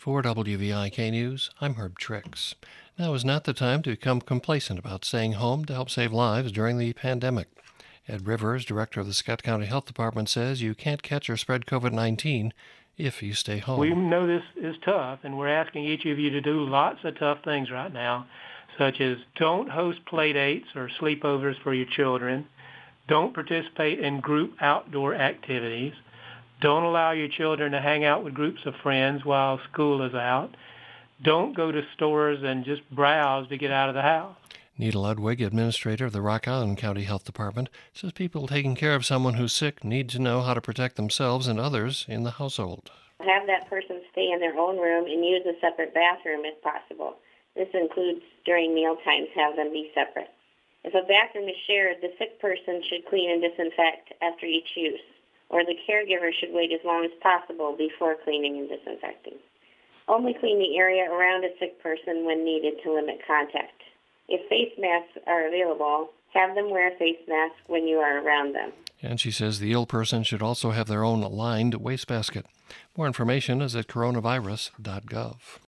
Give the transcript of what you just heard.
For WVIK News, I'm Herb Trix. Now is not the time to become complacent about staying home to help save lives during the pandemic. Ed Rivers, director of the Scott County Health Department, says you can't catch or spread COVID-19 if you stay home. We know this is tough, and we're asking each of you to do lots of tough things right now, such as don't host play dates or sleepovers for your children, don't participate in group outdoor activities, don't allow your children to hang out with groups of friends while school is out, don't go to stores and just browse to get out of the house. Nita Ludwig, administrator of the Rock Island County Health Department, says people taking care of someone who's sick need to know how to protect themselves and others in the household. Have that person stay in their own room and use a separate bathroom if possible. This includes during meal times, have them be separate. If a bathroom is shared, the sick person should clean and disinfect after each use, or the caregiver should wait as long as possible before cleaning and disinfecting. Only clean the area around a sick person when needed to limit contact. If face masks are available, have them wear a face mask when you are around them. And she says the ill person should also have their own lined wastebasket. More information is at coronavirus.gov.